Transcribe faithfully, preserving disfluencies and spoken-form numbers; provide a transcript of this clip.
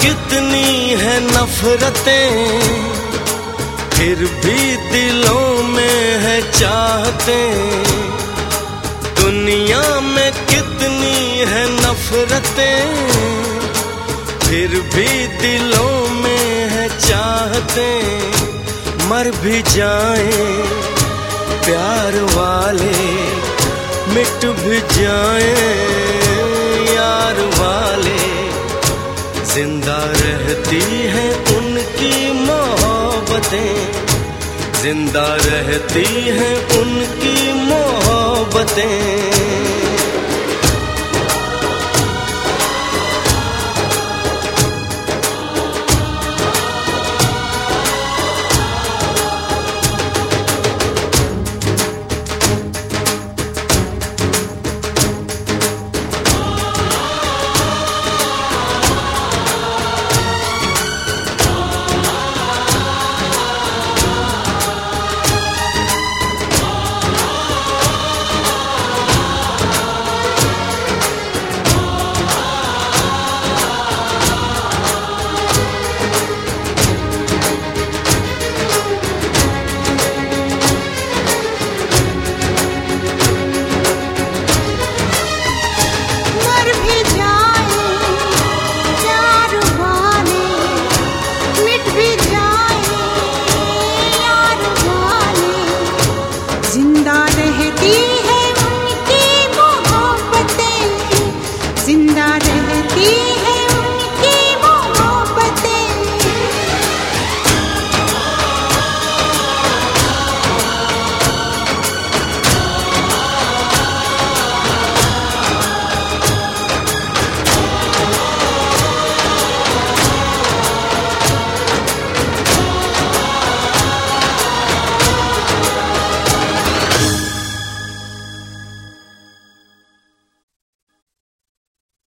कितनी है नफरतें, फिर भी दिलों में है चाहतें। दुनिया में कितनी है नफरतें, फिर भी दिलों में है चाहतें। मर भी जाएं प्यार वाले, मिट भी जाएं यार वाले, जिंदा रहती हैं उनकी मोहब्बतें, जिंदा रहती हैं उनकी मोहब्बतें।